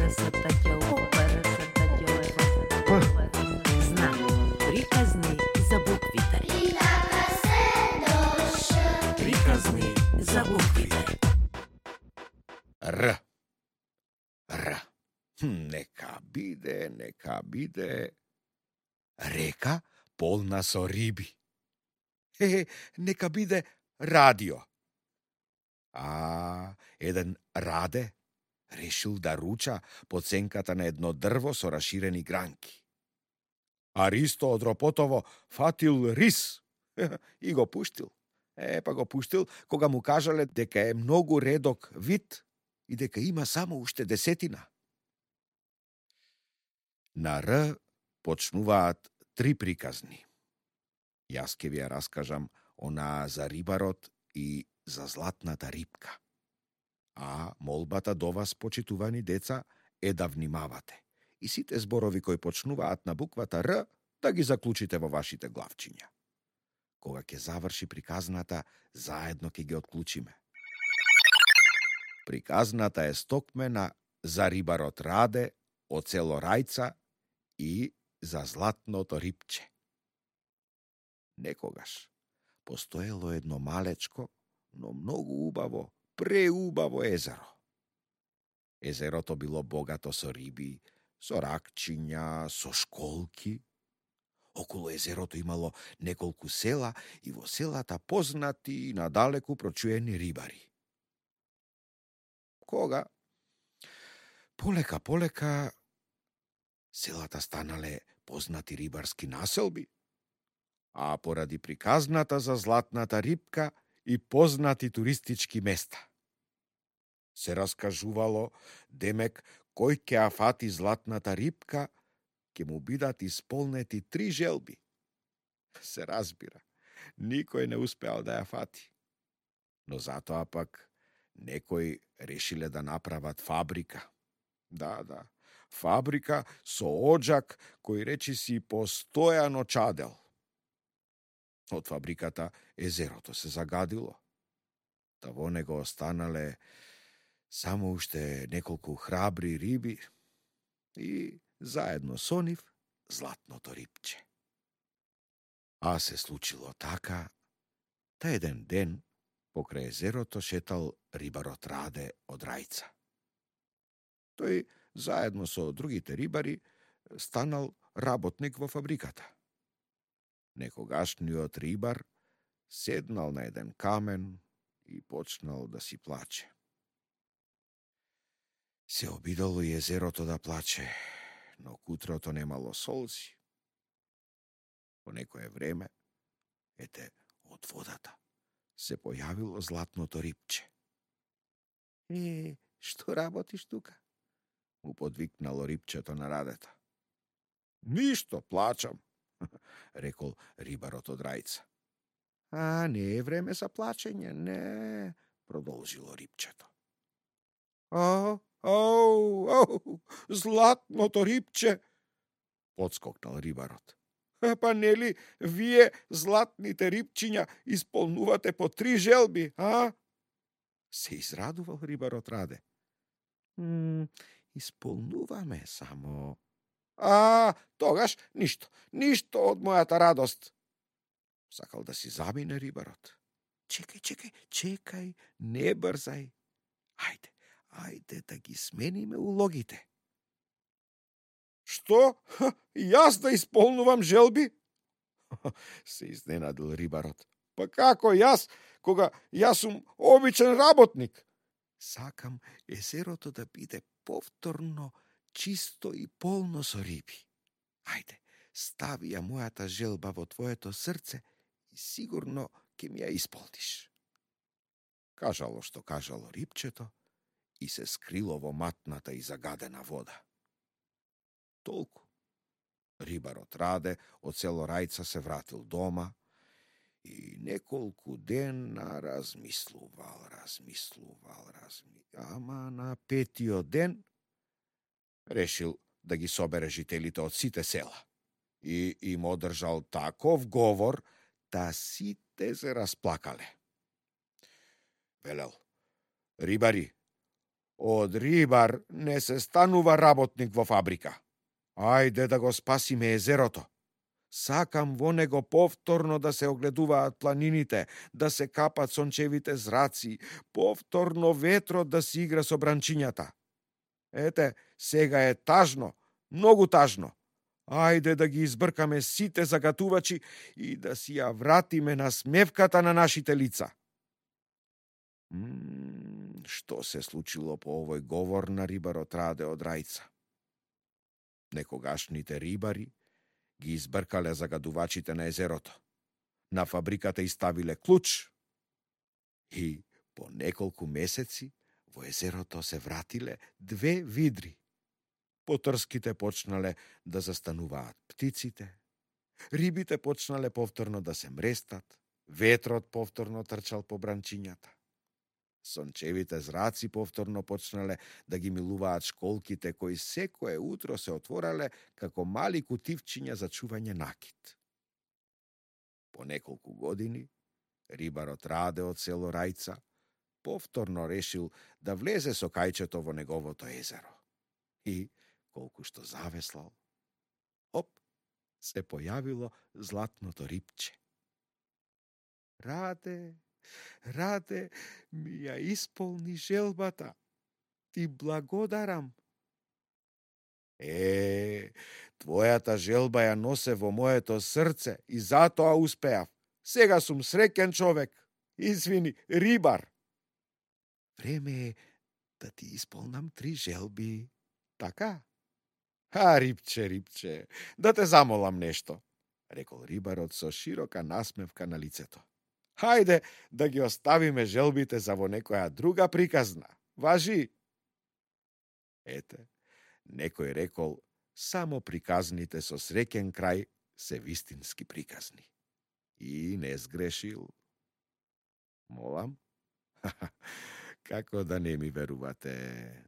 Знак. Приказни за буквите. Приказни за буквите. Р. Р. Нека биде. Река полна со риби. Нека биде радио. Еден Раде решил да руча под сенката на едно дрво со раширени гранки. Аристо од Ропотово фатил рис и го пуштил. Па го пуштил кога му кажале дека е многу редок вид и дека има само уште 10. На Р почнуваат 3 приказни. Јас ке ви ја раскажам онаа за рибарот и за златната рибка. А молбата до вас, почитувани деца, е да внимавате и сите зборови кои почнуваат на буквата Р да ги заклучите во вашите главчиња. Кога ќе заврши приказната, заедно ќе ги отклучиме. Приказната е стокмена за рибарот Раде од село Рајца и за златното рибче. Некогаш постоело едно малечко, но многу убаво, преубаво езеро. Езерото било богато со риби, со ракчиња, со школки. Околу езерото имало неколку села и во селата познати и надалеку прочуени рибари. Кога полека селата станале познати рибарски населби, а поради приказната за златната рибка и познати туристички места. Се раскажувало, демек, кој ќе ја фати златната рибка, ќе му бидат исполнети 3 желби. Се разбира, никој не успеал да ја фати. Но затоа пак некои решиле да направат фабрика. Да, фабрика со оджак кој речиси постојано чадел. Од фабриката езерото се загадило. Та во него останале само уште неколку храбри риби и заедно со нив златното рибче. А се случило така, та еден ден покрај езерото шетал рибарот Раде од Рајца. Тој заедно со другите рибари станал работник во фабриката. Некогашниот рибар седнал на еден камен и почнал да си плаче. Се обидало и езерото да плаче, но кутрото немало солзи. По некое време, од водата се појавило златното рибче. Што работиш тука? Му подвикнало рибчето на Радета. Ништо, плачам, рекол рибарот од Рајца. Не е време за плачење, не, продолжило рибчето. Златното рибче, подскокнал рибарот. Па нели вие, златните рибчиња, исполнувате по 3 желби, а? Се израдувал рибарот Раде. Исполнуваме само... Тогаш ништо од мојата радост. Сакал да си замине рибарот. Чекај, не брзај. Ајде да ги смениме улогите. Што? Јас да исполнувам желби? Се изненадил рибарот. Па како јас, кога јас сум обичен работник? Сакам езерото да биде повторно чисто и полно со риби. Ајде, стави ја мојата желба во твоето срце и сигурно ќе ми ја исполниш. Кажало што кажало рибчето и се скрило во матната и загадена вода. Толку. Рибарот Раде од село Рајца се вратил дома и неколку дена размислувал. Ама на 5-тиот ден решил да ги собере жителите од сите села и им одржал таков говор да сите се расплакале. Велел: рибари, Од рибар не се станува работник во фабрика. Ајде да го спасиме езерото. Сакам во него повторно да се огледуваат планините, да се капат сончевите зраци, повторно ветрот да си игра со бранчињата. Ете, сега е тажно, многу тажно. Ајде да ги избркаме сите загатувачи и да си ја вратиме на смевката на нашите лица. Што се случило по овој говор на рибарот Раде од Рајца? Некогашните рибари ги избркале загадувачите на езерото. На фабриката и ставиле клуч и по неколку месеци во езерото се вратиле 2 видри. Потрските почнале да застануваат птиците, рибите почнале повторно да се мрестат, ветрот повторно трчал по бранчињата. Сончевите зраци повторно почнале да ги милуваат школките кои секое утро се отворале како мали кутивчиња за чување накит. По неколку години, рибарот Раде од село Рајца повторно решил да влезе со кајчето во неговото езеро. И, колку што завеслал, оп, се појавило златното рипче. Раде, ми ја исполни желбата. Ти благодарам. Твојата желба ја носе во моето срце и затоа успеав. Сега сум среќен човек. Извини, рибар. Време е да ти исполнам 3 желби. Така? Рипче, да те замолам нешто, рекол рибарот со широка насмевка на лицето. Хајде да ги оставиме желбите за во некоја друга приказна. Важи? Ете, некој рекол, само приказните со среќен крај се вистински приказни. И не сгрешил. Молам? Како да не ми верувате?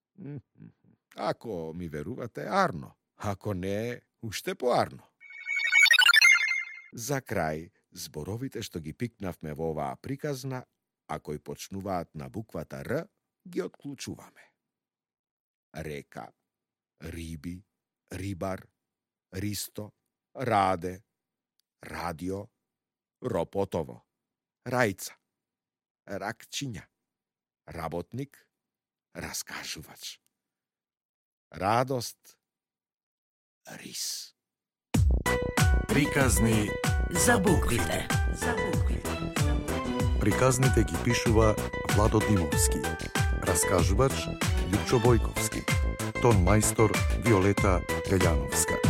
Ако ми верувате, арно. Ако не, уште поарно. За крај, зборовите што ги пикнавме во оваа приказна, а кои почнуваат на буквата Р, ги отклучуваме. Река, риби, рибар, ристо, раде, радио, ропотово, рајца, ракчиња, работник, раскажувач, радост, рис. Приказни за буквите. Приказните ги пишува Владо Димовски, раскажувач Лјупчо Бојковски, тон мајстор Виолета Гаљановска.